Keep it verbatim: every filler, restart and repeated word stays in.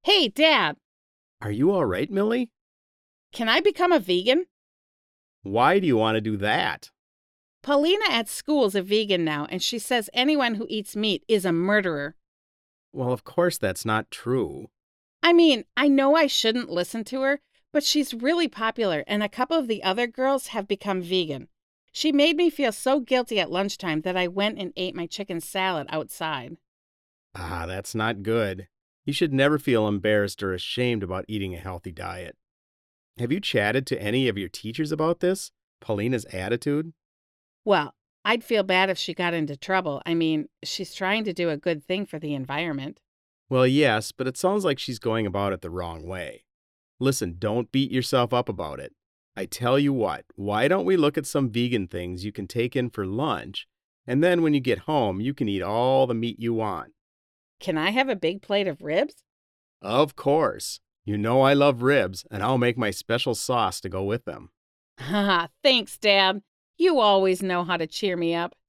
Hey, Dad, Are you all right, Millie? can I become a vegan? Why do you want to do that? Paulina at school's a vegan now, and she says anyone who eats meat is a murderer. Well, of course that's not true. I mean, I know I shouldn't listen to her, but she's really popular, and a couple of the other girls have become vegan. She made me feel so guilty at lunchtime that I went and ate my chicken salad outside. Ah, that's not good. You should never feel embarrassed or ashamed about eating a healthy diet. Have you chatted to any of your teachers about this? Paulina's attitude? Well, I'd feel bad if she got into trouble. I mean, she's trying to do a good thing for the environment. Well, yes, but it sounds like she's going about it the wrong way. Listen, don't beat yourself up about it. I tell you what, why don't we look at some vegan things you can take in for lunch, and then when you get home, you can eat all the meat you want. Can I have a big plate of ribs? Of course. You know I love ribs, and I'll make my special sauce to go with them. Haha, thanks, Dad. You always know how to cheer me up.